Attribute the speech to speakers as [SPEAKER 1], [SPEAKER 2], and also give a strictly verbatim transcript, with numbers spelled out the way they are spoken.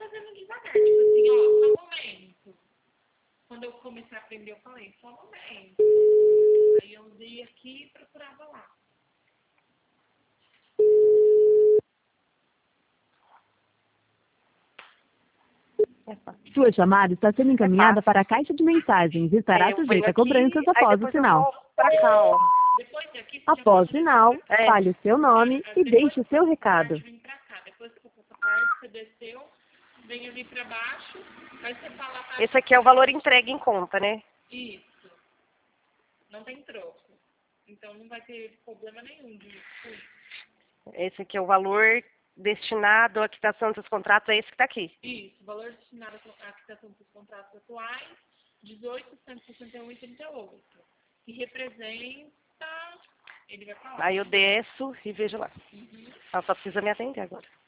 [SPEAKER 1] fazendo devagar. Tipo assim, ó, só um momento. Quando eu comecei a aprender, eu falei, só um momento. Aí eu usei aqui e procurava lá.
[SPEAKER 2] Sua chamada está sendo encaminhada
[SPEAKER 3] É
[SPEAKER 2] para a caixa de mensagens e estará
[SPEAKER 3] Aí eu venho
[SPEAKER 2] sujeita a
[SPEAKER 3] aqui,
[SPEAKER 2] cobranças
[SPEAKER 3] aí
[SPEAKER 2] após o
[SPEAKER 3] depois eu
[SPEAKER 2] sinal.
[SPEAKER 3] volto pra cá, ó.
[SPEAKER 1] Depois daqui, você já
[SPEAKER 2] Após o
[SPEAKER 1] pode
[SPEAKER 2] sinal,
[SPEAKER 3] É.
[SPEAKER 2] fale o seu nome
[SPEAKER 1] Ah,
[SPEAKER 2] e
[SPEAKER 1] depois
[SPEAKER 2] deixe o seu
[SPEAKER 1] que
[SPEAKER 2] recado.
[SPEAKER 1] parte vem pra cá. Depois que for essa parte, você desceu, vem ali pra baixo, aí você fala a parte.
[SPEAKER 3] Esse aqui é o valor entregue em conta, né?
[SPEAKER 1] Isso. Não tem troco. Então não vai ter problema nenhum de custo.
[SPEAKER 3] Esse aqui é o valor destinado à quitação dos contratos, é esse que tá aqui.
[SPEAKER 1] Isso. Valor destinado à quitação dos contratos atuais, dezoito, cento e sessenta e um e trinta e oito. Que representa... Ele vai falar.
[SPEAKER 3] Aí eu desço e vejo lá.
[SPEAKER 1] Uhum.
[SPEAKER 3] Ela só precisa me atender agora.